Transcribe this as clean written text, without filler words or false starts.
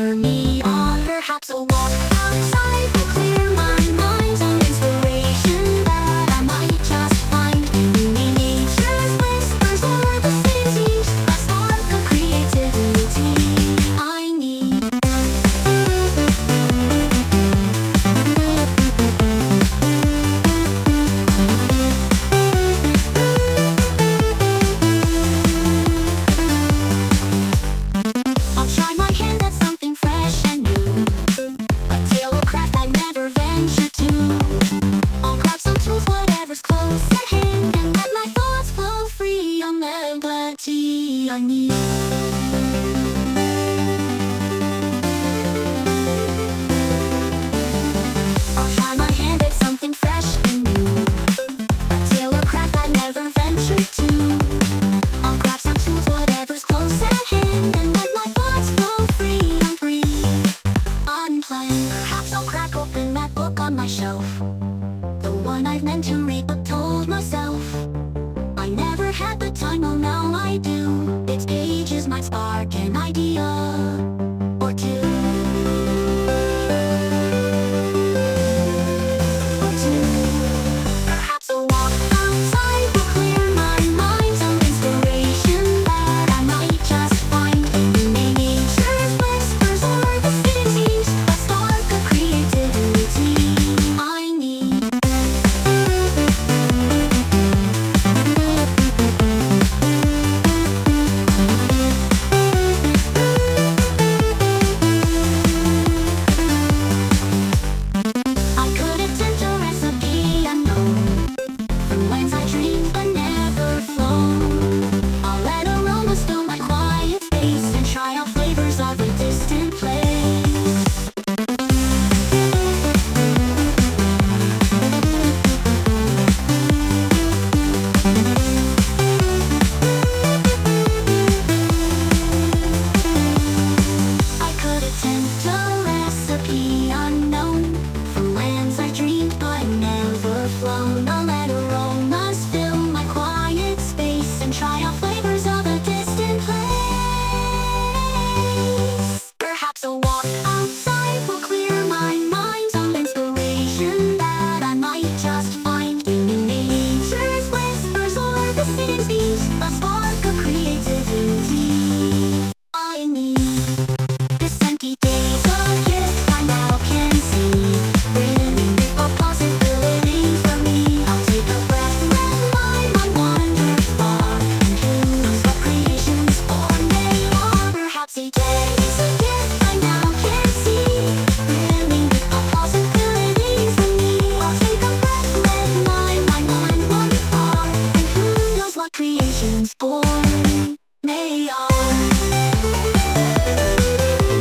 spur me on. Perhaps I'll walk outside to clear my mind. Some inspiration that I might just find. Maybe nature's whispers or the city's a spark of creativity I need. I'll try my hand at something fresh and new, a tale of craft I never ventured to. I'll grab some tools, whatever's close at hand, and let my thoughts flow free on melody I need. I'll try my hand at something fresh and new, a tale of craft I never ventured to. I'll grab some tools, whatever's close at hand, and let my thoughts flow free and free, unplanned. Perhaps I'll crack open that book on my shelf, the one I've meant to read but